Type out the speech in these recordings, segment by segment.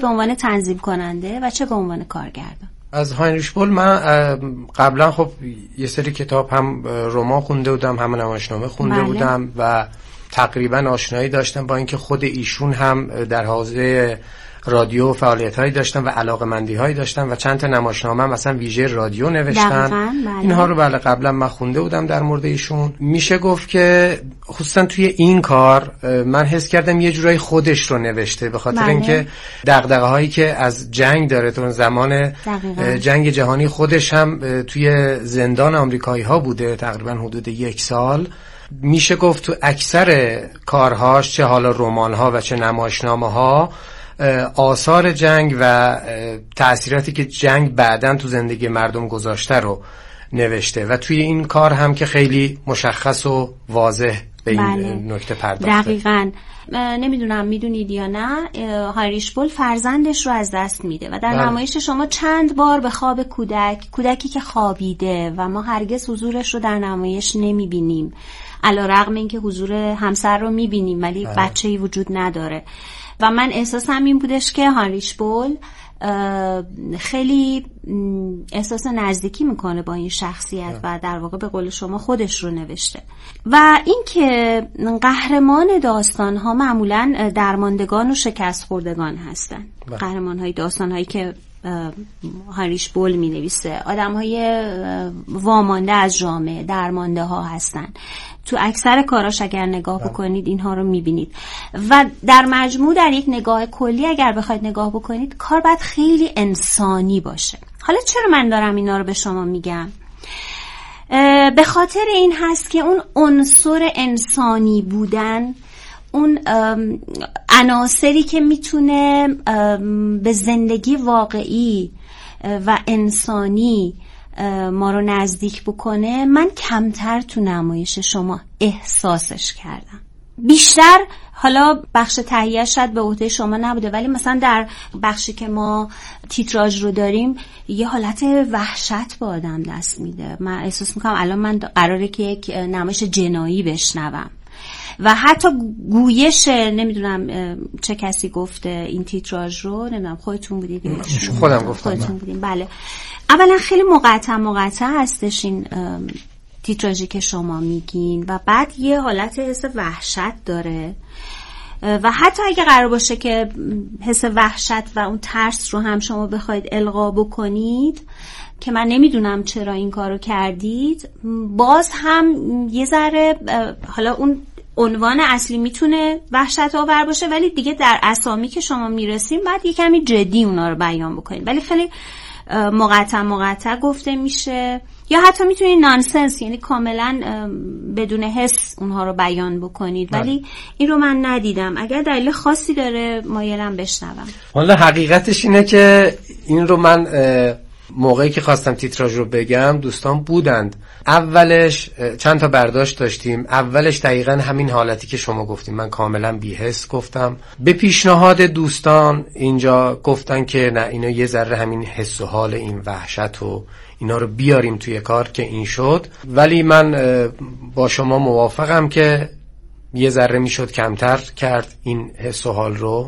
به عنوان تنظیم کننده و چه به عنوان کارگردان؟ از هاینریش بول من قبلا خب یه سری کتاب هم رمان خونده بودم، هم نمایشنامه خونده بودم و تقریبا آشنایی داشتم با اینکه خود ایشون هم در حوزه رادیو فعالیت‌هایی داشتن و علاقه‌مندی‌هایی داشتن و چند تا نمایشنامه مثلا ویژه رادیو نوشتن. اینها رو قبلا من خونده بودم در مورد ایشون. میشه گفت که خصوصا توی این کار من حس کردم یه جورایی خودش رو نوشته، به خاطر اینکه دغدغه‌هایی که از جنگ داره، تو زمان جنگ جهانی خودش هم توی زندان آمریکایی‌ها بوده تقریبا حدود 1 سال. میشه گفت تو اکثر کارهاش، چه حالا رمان‌ها و چه نمایشنامه‌ها، آثار جنگ و تأثیراتی که جنگ بعداً تو زندگی مردم گذاشته رو نوشته و توی این کار هم که خیلی مشخص و واضح به این نکته پرداخته. دقیقاً. نمیدونم میدونید یا نه، هاینریش بول فرزندش رو از دست میده و در نمایش شما چند بار به خواب کودکی که خوابیده و ما هرگز حضورش رو در نمایش نمیبینیم، علیرغم اینکه حضور همسر رو میبینیم ولی بچه‌ای وجود نداره. و من احساسم این بودش که هاینریش بول خیلی احساس نزدیکی میکنه با این شخصیت و در واقع به قول شما خودش رو نوشته. و این که قهرمان داستان ها معمولا درماندگان و شکست خوردگان هستن. قهرمان های داستان هایی که هاینریش بول می نویسه آدم های وامانده از جامعه، درمانده ها هستن. تو اکثر کاراش اگر نگاه بکنید اینها رو میبینید و در مجموع در یک نگاه کلی اگر بخواید نگاه بکنید کار باید خیلی انسانی باشه. حالا چرا من دارم اینا رو به شما میگم؟ به خاطر این هست که اون عنصر انسانی بودن، اون عناصری که میتونه به زندگی واقعی و انسانی ما رو نزدیک بکنه، من کمتر تو نمایش شما احساسش کردم. بیشتر حالا بخش تهیه شاید به عهده شما نبوده، ولی مثلا در بخشی که ما تیتراژ رو داریم یه حالت وحشت به آدم دست میده. من احساس میکنم الان من قراره که یک نمایش جنایی بشنوم و حتی گویش، نمیدونم چه کسی گفته این تیتراژ رو، نمیدونم خودتون بودید یا خودم گفتم؟ خودتون بودین. بله. اولا خیلی مقطع هستش این تیتراژی که شما میگین و بعد یه حالت حس وحشت داره و حتی اگه قرار باشه که حس وحشت و اون ترس رو هم شما بخواید القا بکنید که من نمیدونم چرا این کارو کردید، باز هم یه ذره حالا اون عنوان اصلی میتونه وحشت آور باشه ولی دیگه در اسامی که شما میرسیم بعد یه کمی جدی اونا رو بیان بکنید، ولی خیلی مقطع گفته میشه یا حتی میتونید نانسنس، یعنی کاملا بدون حس اونها رو بیان بکنید، ولی این رو من ندیدم. اگر دلیل خاصی داره مایلم بشنوم. حالا حقیقتش اینه که این رو من موقعی که خواستم تیتراژ رو بگم دوستان بودند، اولش چند تا برداشت داشتیم. اولش دقیقاً همین حالتی که شما گفتیم، من کاملا بی‌حس گفتم. به پیشنهاد دوستان اینجا گفتن که نه، اینا یه ذره همین حس و حال این وحشت و اینا رو بیاریم توی کار که این شد. ولی من با شما موافقم که یه ذره میشد کمتر کرد این حس و حال رو.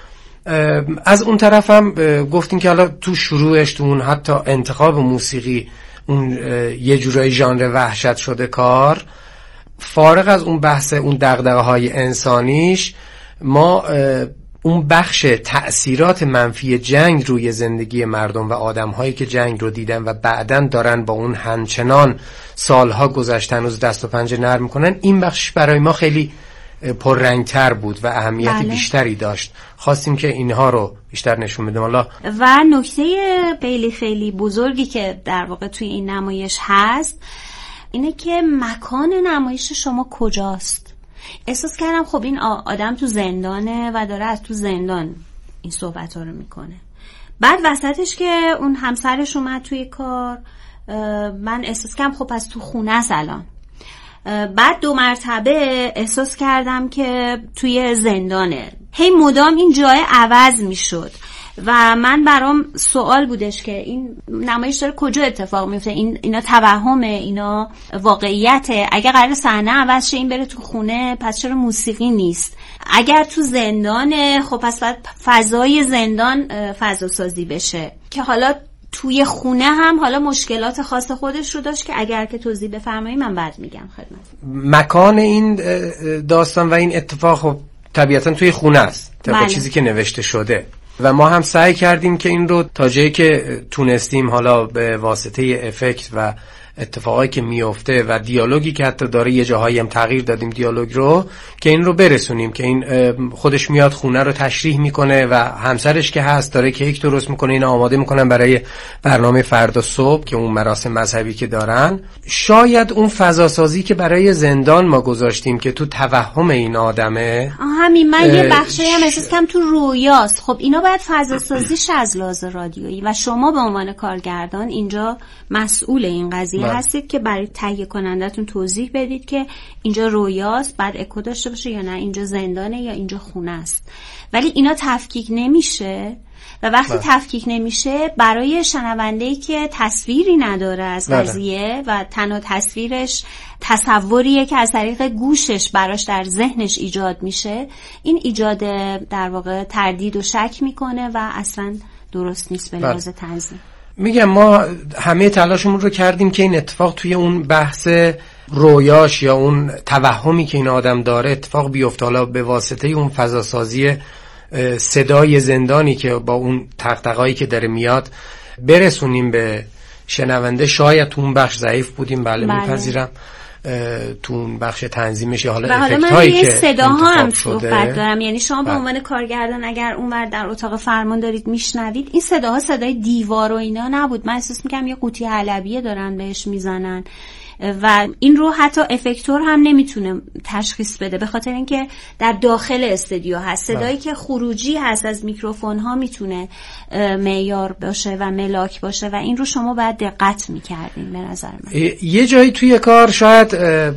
از اون طرف هم گفتیم که حالا تو شروعش، تو اون حتی انتخاب موسیقی، اون یه جورایی ژانر وحشت شده کار، فارغ از اون بحث اون دغدغه‌های انسانیش، ما اون بخش تأثیرات منفی جنگ روی زندگی مردم و آدم‌هایی که جنگ رو دیدن و بعداً دارن با اون همچنان سالها گذشته هنوز دست و پنجه نرم می‌کنن، این بخش برای ما خیلی پررنگتر بود و اهمیت بیشتری داشت. خواستیم که اینها رو بیشتر نشون بدیم. حالا و نکته خیلی خیلی بزرگی که در واقع توی این نمایش هست اینه که مکان نمایش شما کجاست. احساس کردم خب این آدم تو زندانه و داره از تو زندان این صحبت‌ها رو میکنه، بعد وسطش که اون همسرش اومد توی کار، من احساس کردم خب پس تو خونه است الان. بعد 2 مرتبه احساس کردم که توی زندانه، هی مدام این جای عوض میشد و من برام سوال بودش که این نمایش داره کجا اتفاق میفته، اینا توهمه، اینا واقعیته؟ اگر قرار صحنه عوض شه این بره تو خونه، پس چرا موسیقی نیست؟ اگر تو زندانه، خب پس باید فضای زندان فضا سازی بشه که حالا توی خونه هم حالا مشکلات خاص خودش رو داشت که اگر که توضیح بفرمایی من بعد میگم خدمت. مکان این داستان و این اتفاق خب طبیعتا توی خونه است طبق چیزی که نوشته شده و ما هم سعی کردیم که این رو تا جایی که تونستیم حالا به واسطه افکت و اتفاقایی که میفته و دیالوگی که حتی داره یه جاهایی هم تغییر دادیم دیالوگ رو که این رو برسونیم که این خودش میاد خونه رو تشریح میکنه و همسرش که هست داره کیک درست میکنه، این آماده میکنن برای برنامه فردا صبح که اون مراسم مذهبی که دارن. شاید اون فضا سازی که برای زندان ما گذاشتیم که تو توهم این آدمه، همین من یه بخشی هم احساس کنم تو رویاست. خب اینا باید فضا سازیش از لحاظ رادیویی و شما به عنوان کارگردان اینجا مسئول این قضیه هستید که برای تهیه کنندتون توضیح بدید که اینجا رویاست، بعد اکو داشته باشه یا نه اینجا زندانه یا اینجا خونه است. ولی اینا تفکیک نمیشه و وقتی تفکیک نمیشه برای شنونده‌ای که تصویری نداره از قضیه و تنها تصویرش تصوریه که از طریق گوشش براش در ذهنش ایجاد میشه، این ایجاد در واقع تردید و شک میکنه و اصلا درست نیست به لحاظ تنظیم. میگم ما همه تلاشمون رو کردیم که این اتفاق توی اون بحث رویاش یا اون توهمی که این آدم داره اتفاق بیفته، حالا به واسطه اون فضاسازی صدای زندانی که با اون طقطقایی که داره میاد برسونیم به شنونده. شاید تو اون بخش ضعیف بودیم، بله میپذیرم، تو اون بخش تنظیمش یا حالا افکت هایی که صداها هم صحبت دارم، یعنی شما به عنوان کارگردان اگر اونور در اتاق فرمان دارید میشنوید این صداها صدای دیوار و اینا نبود. من احساس میکنم یه قوطی حلبیه دارن بهش میزنن و این رو حتی افکتور هم نمیتونه تشخیص بده به خاطر اینکه در داخل استودیو هست. صدایی که خروجی هست از میکروفون ها میتونه معیار باشه و ملاک باشه و این رو شما باید دقت میکردین. به نظر من یه جایی توی کار شاید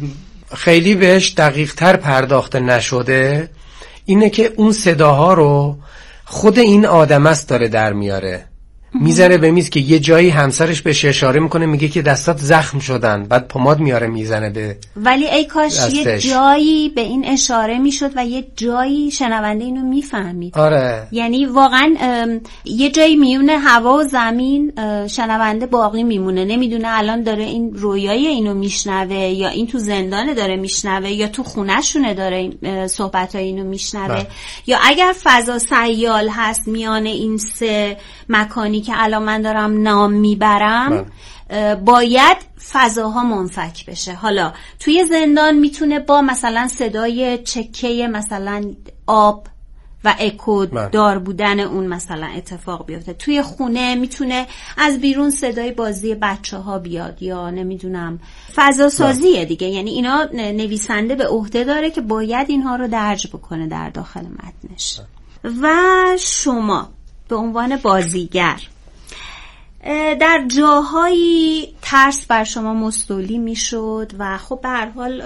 خیلی بهش دقیق تر پرداخته نشده، اینه که اون صداها رو خود این آدم است داره در میاره، میزنه به میز که یه جایی همسرش بهش اشاره میکنه میگه که دستات زخم شدن، بعد پماد میاره میزنه به ولی ای کاش یه جایی به این اشاره میشد و یه جایی شنونده اینو میفهمید. آره یعنی واقعا یه جایی میونه هوا و زمین، شنونده باقی میمونه، نمیدونه الان داره این رویای اینو میشنوه یا این تو زندانه داره میشنوه یا تو خونه‌شونه داره صحبتای اینو میشنوه یا اگر فضا سیال هست میان این سه مکانی که الان من دارم نام میبرم باید فضاها منفک بشه. حالا توی زندان میتونه با مثلا صدای چکه مثلا آب و اکو دار بودن اون مثلا اتفاق بیفته، توی خونه میتونه از بیرون صدای بازی بچه ها بیاد یا نمیدونم فضا سازیه دیگه. یعنی اینا نویسنده به عهده داره که باید اینها رو درج بکنه در داخل متنش. و شما به عنوان بازیگر در جاهایی ترس بر شما مستولی میشد و خب به هر حال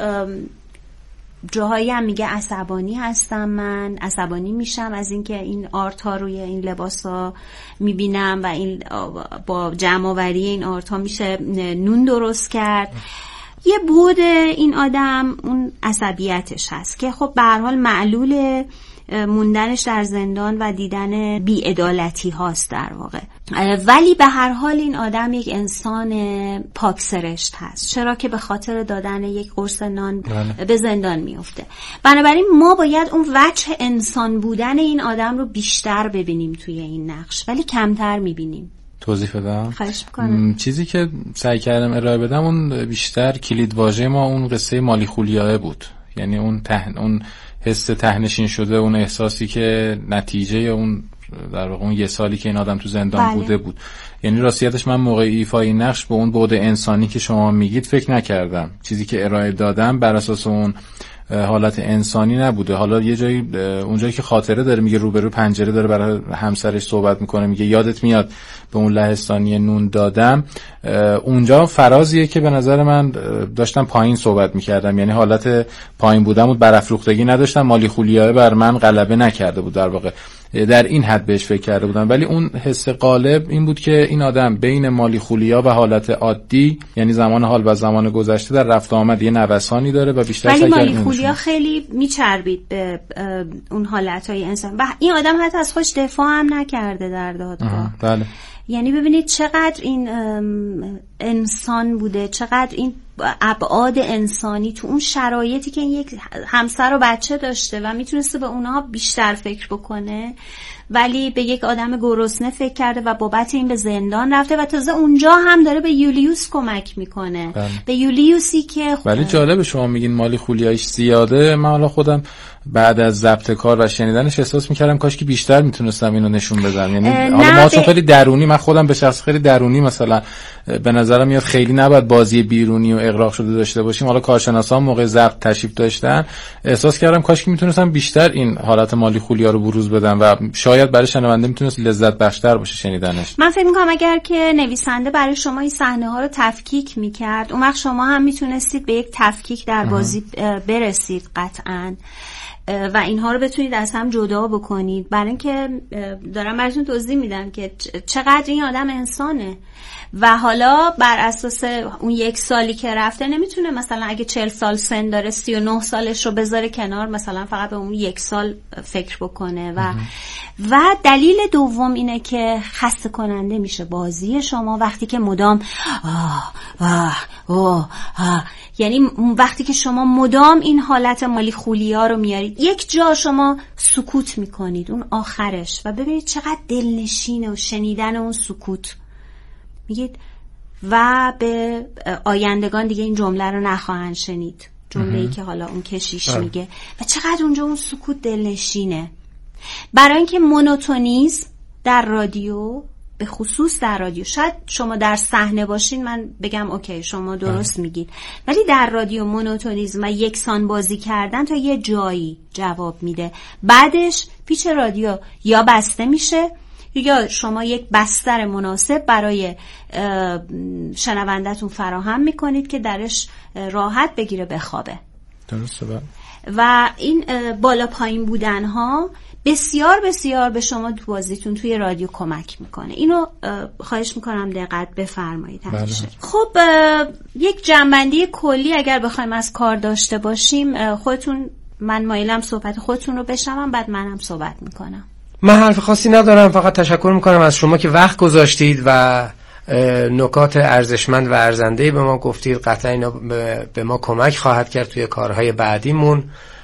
جاهایی هم میگه عصبانی هستم، من عصبانی میشم از اینکه این آرت ها روی این لباس ها میبینم و این با جمع آوری این آرت ها میشه نون درست کرد. یه بود این آدم اون عصبیتش هست که خب به هر حال معلول موندنش در زندان و دیدن بی‌عدالتی هاست در واقع، ولی به هر حال این آدم یک انسان پاک سرشت هست. چرا که به خاطر دادن یک قرص نان به زندان میفته. بنابراین ما باید اون وجه انسان بودن این آدم رو بیشتر ببینیم توی این نقش، ولی کمتر میبینیم. توضیح بدم؟ خواهش می‌کنم. چیزی که سعی کردم ارائه بدم اون بیشتر کلید واژه ما اون قصه مالی خولیاه بود، یعنی اون حس تهنشین شده، اون احساسی که نتیجه اون در واقع اون یه سالی که این آدم تو زندان بوده بود. یعنی راستیتش من موقع ایفای نقش به اون بعد انسانی که شما میگید فکر نکردم. چیزی که ارائه دادم بر اساس اون حالت انسانی نبوده. حالا یه جایی اونجایی که خاطره داره میگه روبرو پنجره داره برای همسرش صحبت میکنه، میگه یادت میاد به اون لهستانی نون دادم، اونجا فرازیه که به نظر من داشتم پایین صحبت میکردم، یعنی حالت پایین بودم بود، برافروختگی نداشتم، مالی خولیاه بر من غلبه نکرده بود در واقع. در این حد بهش فکر کرده بودم. ولی اون حس غالب این بود که این آدم بین مالی خولیا و حالت عادی، یعنی زمان حال و زمان گذشته، در رفت و آمد یه نوسانی داره و بیشتر ولی مالی خولیا خیلی میچربید به اون حالتهای انسان و این آدم حتی از خودش دفاع هم نکرده در دادگاه. بله. یعنی ببینید چقدر این انسان بوده، چقدر این ابعاد انسانی تو اون شرایطی که یک همسر و بچه داشته و میتونسته به اونها بیشتر فکر بکنه، ولی به یک آدم گرسنه فکر کرده و بابت این به زندان رفته و تازه اونجا هم داره به یولیوس کمک میکنه. به یولیوسی که ولی جالبه شما میگین مالی خولیایش زیاده. من حالا خودم بعد از ضبط کار و شنیدنش احساس میکردم کاش که بیشتر میتونستم اینو نشون بدم. یعنی حالا ما چون خیلی درونی، من خودم به شخص خیلی درونی مثلا به نظرم میاد خیلی نباید بازی بیرونی و اغراق شده داشته باشیم. حالا کارشناسان موقع ضبط تشریف داشتن، احساس کردم کاش که میتونستم بیشتر این حالت مالی خولیا رو بروز بدم و شاید برای شنونده میتونست لذت بخشتر باشه شنیدنش. من فکر میکنم اگر که نویسنده برای شما این صحنه ها رو تفکیک میکرد، اون وقت شما هم میتونستید به یک تفکیک در بازی برسید قطعاً و اینها رو بتونید از هم جدا بکنید. برای اینکه دارم براتون توضیح میدم که چقدر این آدم انسانه و حالا بر اساس اون 1 سالی که رفته نمیتونه مثلا اگه 40 سال سن داره 39 سالش رو بذاره کنار، مثلا فقط به اون 1 سال فکر بکنه و دلیل دوم اینه که خسته کننده میشه بازی شما وقتی که مدام یعنی وقتی که شما مدام این حالت مالی خولیا رو میارید، یک جا شما سکوت میکنید اون آخرش و ببینید چقدر دلنشینه و شنیدن اون سکوت میگید و به آیندگان دیگه این جمله رو نخواهند شنید، جمله‌ای که حالا اون کشیش میگه و چقدر اونجا اون سکوت دلنشینه. برای اینکه مونوتونیسم در رادیو، به خصوص در رادیو، شاید شما در صحنه باشین من بگم اوکی شما درست میگید، ولی در رادیو مونوتونیسم و یکسان بازی کردن تا یه جایی جواب میده، بعدش پیچ رادیو یا بسته میشه یا شما یک بستر مناسب برای شنوندتون فراهم میکنید که درش راحت بگیره بخوابه. درسته. و این بالا پایین بودن ها بسیار بسیار به شما تو بازیتون توی رادیو کمک میکنه. اینو خواهش میکنم دقت بفرمایید همیشه. خب یک جنبندی کلی اگر بخوایم از کار داشته باشیم، خودتون، من مایلم صحبت خودتون رو بشنوم بعد منم صحبت میکنم. من حرف خاصی ندارم، فقط تشکر میکنم از شما که وقت گذاشتید و نکات ارزشمند و ارزنده‌ای به ما گفتید. قطعا اینا به ما کمک خواهد کرد توی کارهای بعدیمون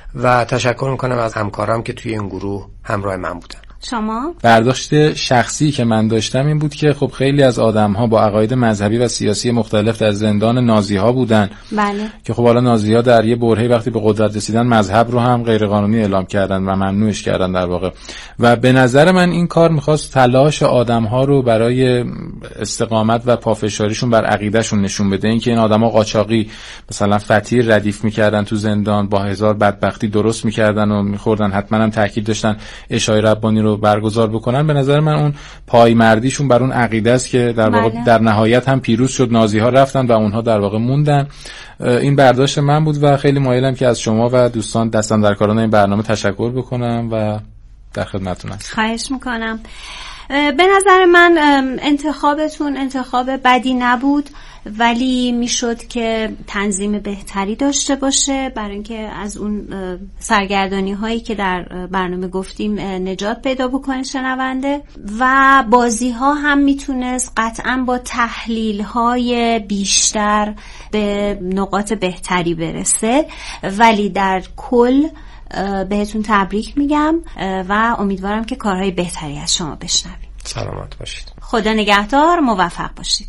و تشکر میکنم از همکارام که توی این گروه همراه من بودن. شما؟ برداشت شخصی که من داشتم این بود که خب خیلی از آدم‌ها با عقاید مذهبی و سیاسی مختلف در زندان نازی‌ها بودن. بله. که خب حالا نازی‌ها در یه برهه‌ای وقتی به قدرت رسیدن مذهب رو هم غیرقانونی اعلام کردن و ممنوعش کردن در واقع. و به نظر من این کار می‌خواست تلاش آدم‌ها رو برای استقامت و پافشاریشون بر عقیده‌شون نشون بده. اینکه این آدم‌ها قاچاقی مثلا فطیر ردیف می‌کردن تو زندان، با هزار بدبختی درست می‌کردن و می‌خوردن، حتما هم تاکید داشتن عشای ربانی رو برگزار بکنن. به نظر من اون پایمردیشون بر اون عقیده است که در واقع در نهایت هم پیروز شد، نازی‌ها رفتن و اونها در واقع موندن. این برداشت من بود و خیلی مایلم که از شما و دوستان دستاندرکاران این برنامه تشکر بکنم و در خدمتتون هستم. خواهش میکنم. به نظر من انتخابتون انتخاب بدی نبود، ولی میشد که تنظیم بهتری داشته باشه برای اینکه از اون سرگردانی هایی که در برنامه گفتیم نجات پیدا بکنه شنونده، و بازی ها هم میتونست قطعا با تحلیل های بیشتر به نقاط بهتری برسه. ولی در کل بهتون تبریک میگم و امیدوارم که کارهای بهتری از شما بشنویم. سلامت باشید. خدا نگهدار، موفق باشید.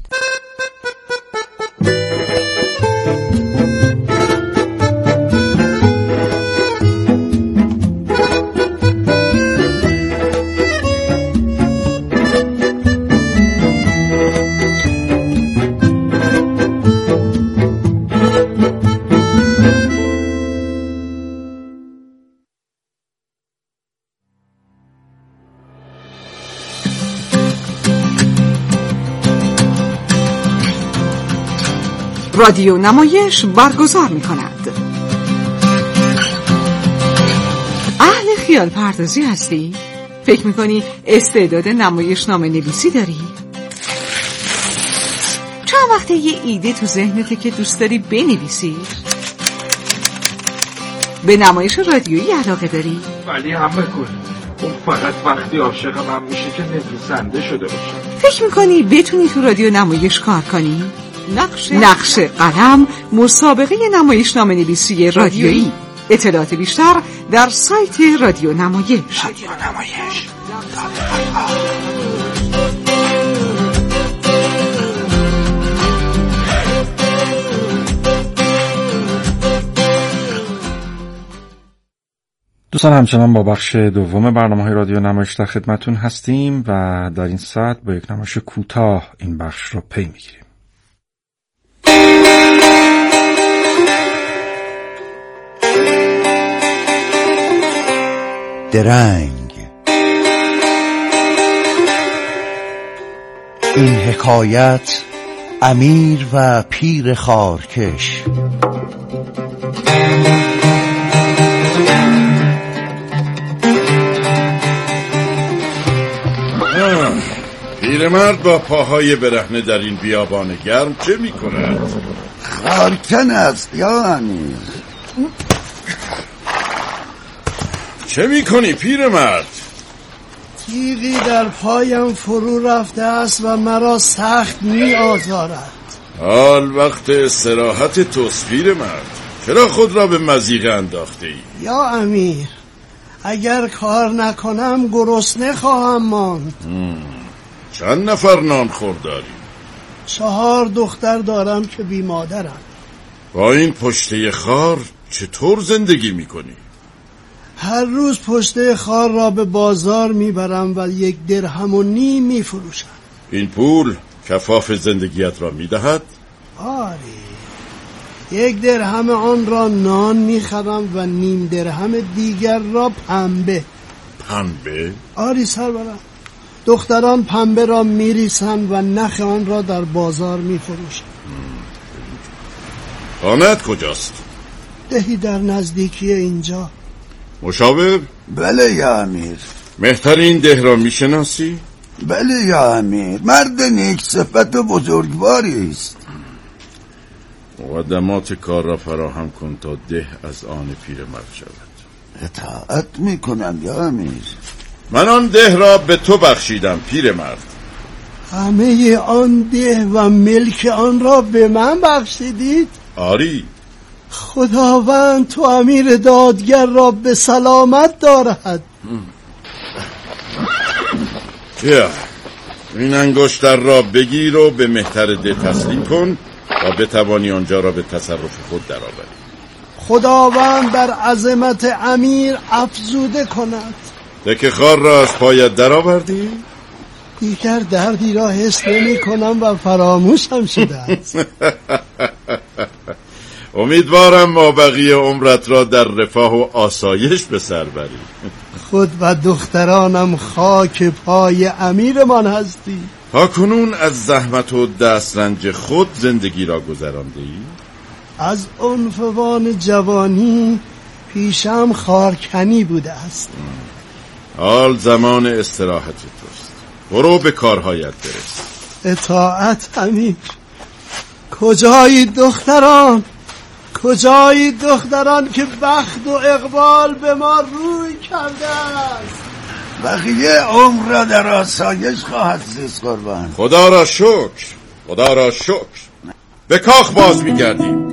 رادیو نمایش برگزار می کند. اهل خیال پردازی هستی؟ فکر میکنی استعداد نمایشنامه نویسی داری؟ چند وقته یه ایده تو ذهنته که دوست داری بنویسی؟ به نمایش رادیویی علاقه داری؟ ولی همه کن اون فقط وقتی عاشق من میشه که نویسنده شده باشه. فکر میکنی بتونی تو رادیو نمایش کار کنی؟ نقش قلم، مسابقه نمایشنامه نویسی رادیویی. اطلاعات بیشتر در سایت رادیو نمایش. دوستان همچنان با بخش دوم برنامه‌های رادیو نمایش در خدمتون هستیم و در این ساعت با یک نمایش کوتاه این بخش رو پی میگیریم. درنگ. این حکایت امیر و پیر خارکش. پیرمرد با پاهای برهنه در این بیابان گرم چه می کند؟ خارکن است یا امیر. چه می کنی پیرمرد؟ تیغی در پایم فرو رفته است و مرا سخت می آزارد. حال وقت استراحت توست پیرمرد، چرا خود را به مضیقه انداخته ای؟ یا امیر، اگر کار نکنم گرسنه خواهم ماند. چند نفر نان خور داری؟ 4 دختر دارم که بی مادرم. با این پشته خار چطور زندگی میکنی؟ هر روز پشته خار را به بازار میبرم و 1.5 درهم میفروشم. این پول کفاف زندگیت را میدهد؟ آری، 1 درهم آن را نان میخرم و 0.5 درهم دیگر را پنبه. پنبه؟ آری سرورم، دختران پنبه را میریسند و نخ آن را در بازار میفروشند. خانه‌ات کجاست؟ دهی در نزدیکی اینجا. مشاور؟ بله یا امیر. مهترین ده را میشناسی؟ بله یا امیر، مرد نیک صفت و بزرگواری است. مقدمات کار را فراهم کن تا ده از آن پیرمرد شود. اطاعت میکنم یا امیر. من آن ده را به تو بخشیدم پیرمرد. همه آن ده و ملک آن را به من بخشیدید؟ آری. خداوند تو امیر دادگر را به سلامت دارد. یا این انگشتر را بگیر و به مهتر ده تسلیم کن تا بتوانی آنجا را به تصرف خود درآوری. خداوند بر عظمت امیر افزوده کند. دک خار را از پایت درآوردی؟ دیگر دردی را حس نمی کنم و فراموشم شده است. امیدوارم ما بقیه عمرت را در رفاه و آسایش به سر بری. خود و دخترانم خاک پای امیرمان هستی. تا کنون از زحمت و دسترنج خود زندگی را گذرانده ای؟ از عنفوان جوانی پیشم خارکنی بوده است. حال زمان استراحت توست، برو به کارهایت برس. اطاعت امیر. کجایی دختران؟ کجایی دختران که بخت و اقبال به ما روی کرده است؟ بقیه عمر را در آسایش خواهد زیست قربان. خدا را شکر، خدا را شکر. به کاخ باز می‌گردیم.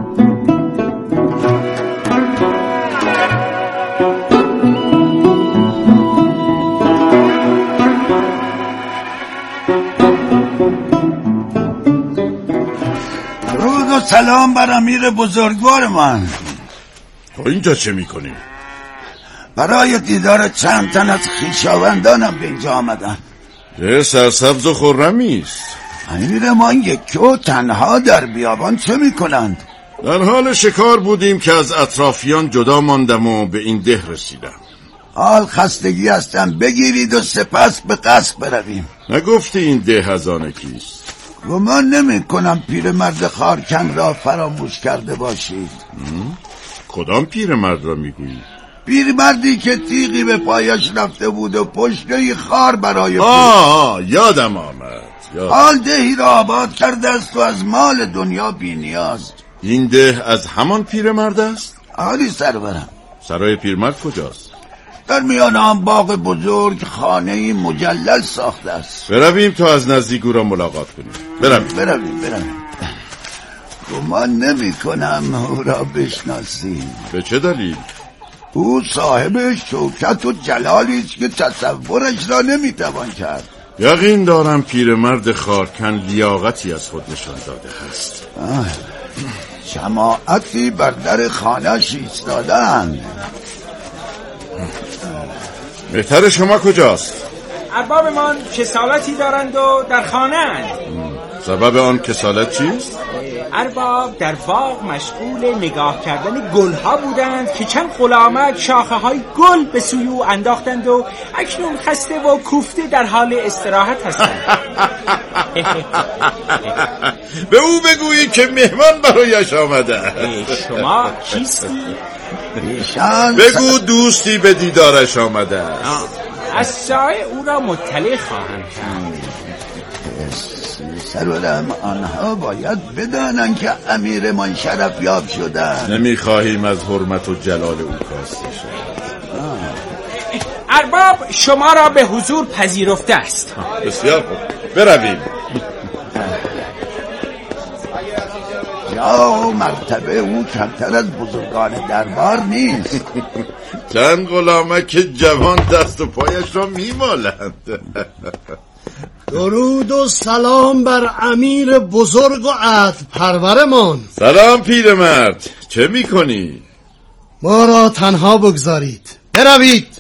درود و سلام بر امیر بزرگوار من. تو اینجا چه میکنی؟ برای دیدار چند تن از خویشاوندانم به اینجا آمدن. ده سرسبز و خرمی است. امیر ما یکی و تنها در بیابان چه میکنند؟ در حال شکار بودیم که از اطرافیان جدا ماندم و به این ده رسیدم. حال خستگی هستم، بگیرید و سپس به قصد برویم. نگفتی این ده از آن کیست؟ گمان نمی کنم پیرمرد خارکن را فراموش کرده باشید. کدام پیرمرد را میگویی؟ پیرمردی که تیغی به پایش رفته بود و پشته خار برای یادم آمد. حال دهی را آباد کرده است و از مال دنیا بی نیاز. این ده از همان پیرمرد است؟ آری سرورم. سرای پیرمرد کجاست؟ در میان آن باغ بزرگ خانه‌ای مجلل ساخته است. برویم تا از نزدیک او را ملاقات کنیم. برویم. گمان نمی کنم او را بشناسیم. به چه دلیل؟ او صاحب شوکت و جلالی است که تصورش را نمی توان کرد. یقین دارم پیرمرد خارکن لیاقتی از خود نشان داده است. جماعتی بر در خانه‌اش ایستادند. بهتر شما کجاست؟ اربابمان کسالتی دارند و در خانه اند. سبب آن کسالت چیست؟ ارباب در باغ مشغول نگاه کردن گلها بودند که چند غلامک شاخه های گل به سوی او انداختند و اکنون خسته و کوفته در حال استراحت هستند. به او بگویی که مهمان برایش آمده. شما کیستی؟ بگو دوستی به دیدارش آمده. از سایه او را مطلع خواهم کرد. سرورم آنها باید بدانند که امیرمان شرف یاب شدند. نمیخواهیم از حرمت و جلال او کاسته شد. ارباب شما را به حضور پذیرفته است. بسیار خوب، برویم. یا مرتبه او کمتر از بزرگان دربار نیست. چند غلامک جوان دست و پایش را میمالند. درود و سلام بر امیر بزرگ و عدل پرورمان. سلام پیرمرد، چه میکنی؟ ما را تنها بگذارید، بروید.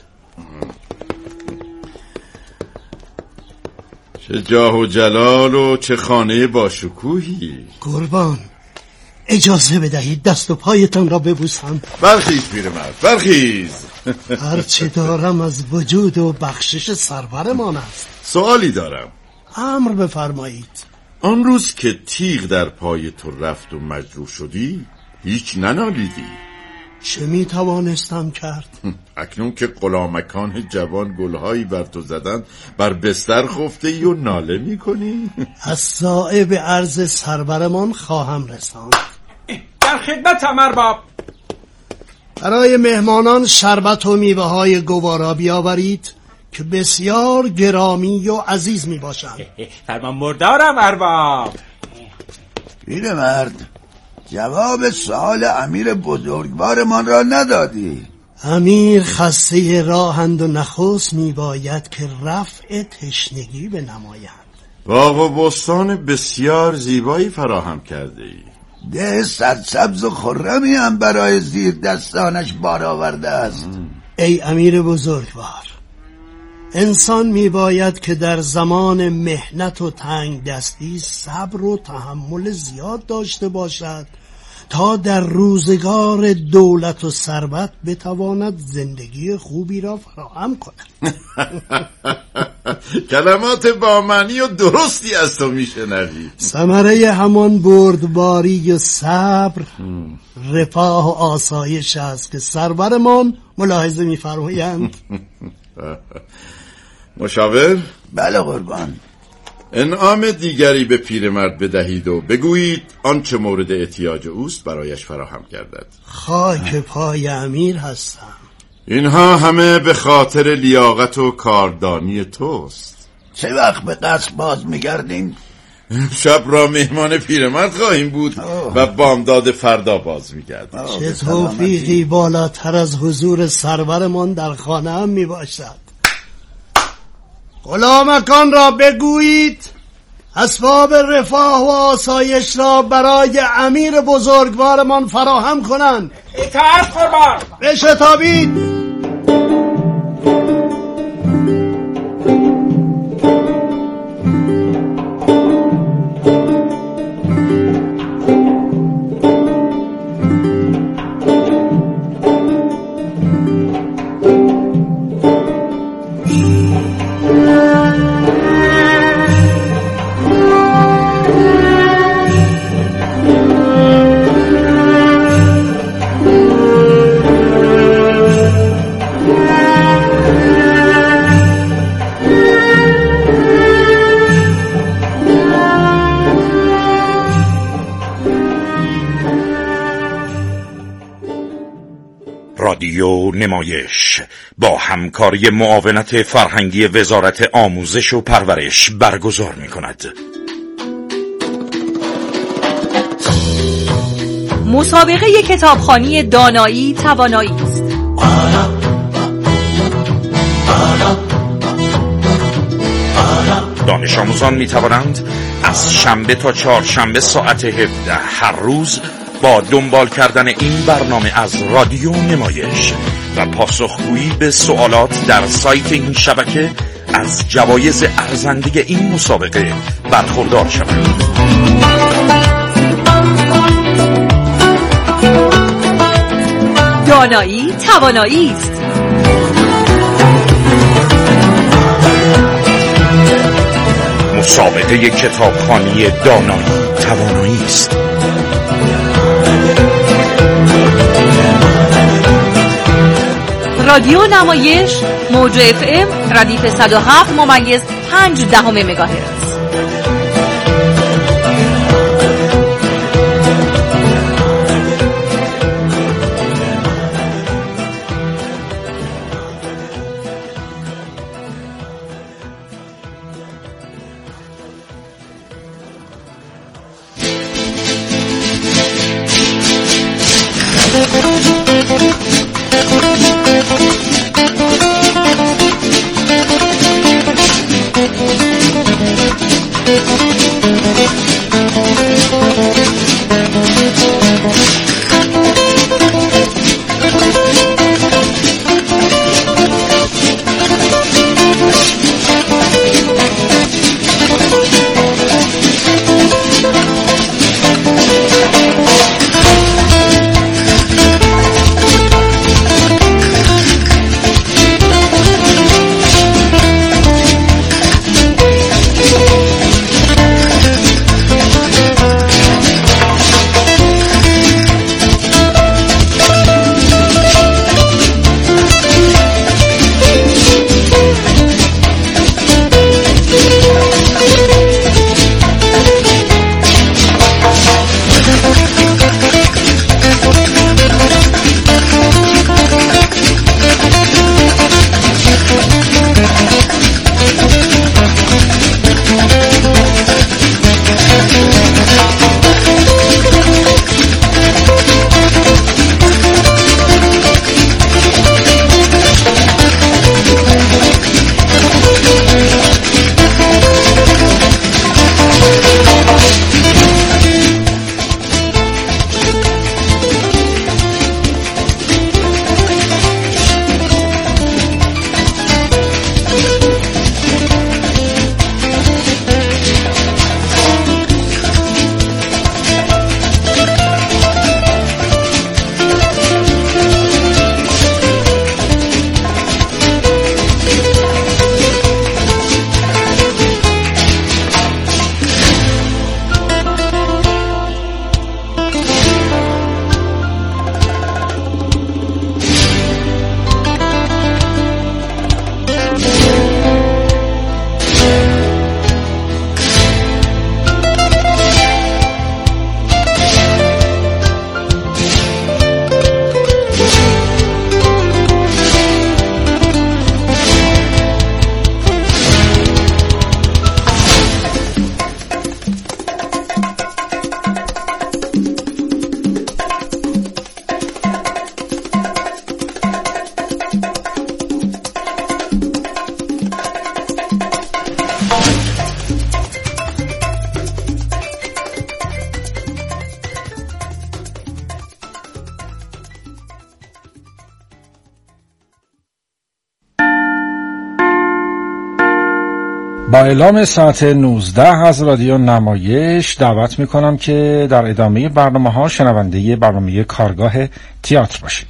چه جاه و جلال و چه خانه باشکوهی. قربان، اجازه بدهید دست و پایتان را ببوسم. برخیز پیرمرد، برخیز. هرچه دارم از وجود و بخشش سرورمان است. سوالی دارم. امر بفرمایید. آن روز که تیغ در پای تو رفت و مجروح شدی هیچ ننالیدی. چه میتوانستم کرد؟ اکنون که غلامکان جوان گلهایی بر تو زدند بر بستر خفته ای و ناله میکنی؟ از صاحب عرض سرورمان خواهم رساند. در خدمتم ارباب. برای مهمانان شربت و میوه های گوارا بیاورید که بسیار گرامی و عزیز می باشند. فرمان بردارم ارباب. پیرمرد، جواب سوال امیر بزرگوارمان را ندادی. امیر خسته راهند و نخست می باید که رفع تشنگی بنمایند. باغ و بستان بسیار زیبایی فراهم کرده ای. ده سرسبز و خرمی هم برای زیر دستانش بار آورده است. ای امیر بزرگوار، انسان می باید که در زمان محنت و تنگ دستی صبر و تحمل زیاد داشته باشد تا در روزگار دولت و ثروت بتواند زندگی خوبی را فراهم کند. کلمات با معنی و درستی از تو میشنوی. ثمره همان بردباری و صبر رفاه و آسایش است که سرورمان ملاحظه می‌فرمایند. مشاور؟ بله قربان. انعام دیگری به پیرمرد بدهید و بگویید آنچه مورد احتیاج اوست برایش فراهم گردد. خاک پای امیر هستم. اینها همه به خاطر لیاقت و کاردانی توست. چه وقت به قصر باز میگردیم؟ شب را مهمان پیرمرد خواهیم بود و بامداد فردا باز میگردیم. چه توفیقی بالاتر از حضور سرورمان در خانه هم میباشد. غلامکان را بگویید اسباب رفاه و آسایش را برای امیر بزرگوارمان فراهم کنند. اطاعت قربان. بشتابید. رادیو نمایش با همکاری معاونت فرهنگی وزارت آموزش و پرورش برگزار می‌کند. مسابقه کتابخوانی دانایی توانایی است. دانش آموزان می توانند از شنبه تا چهارشنبه ساعت 17 هر روز با دنبال کردن این برنامه از رادیو نمایش و پاسخگویی به سوالات در سایت این شبکه از جوایز ارزنده این مسابقه برخوردار شوند. دانایی توانایی است. مسابقه کتابخوانی دانایی توانایی است. رادیو نمایش موج FM ردیف 107.5 مگاهرتز. با اعلام ساعت 19 از رادیو نمایش دعوت میکنم که در ادامه برنامه ها شنونده برنامه کارگاه تئاتر باشید.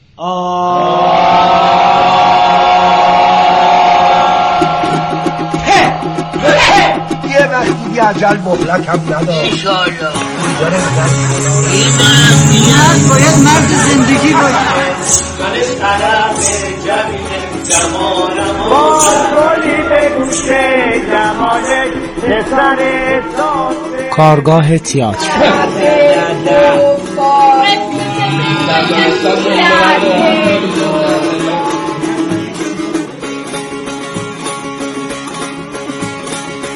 یه وقتی اجل مهلت هم ندار ایشالله این مسئولیت باید مرد زندگی باید کارگاه تئاتر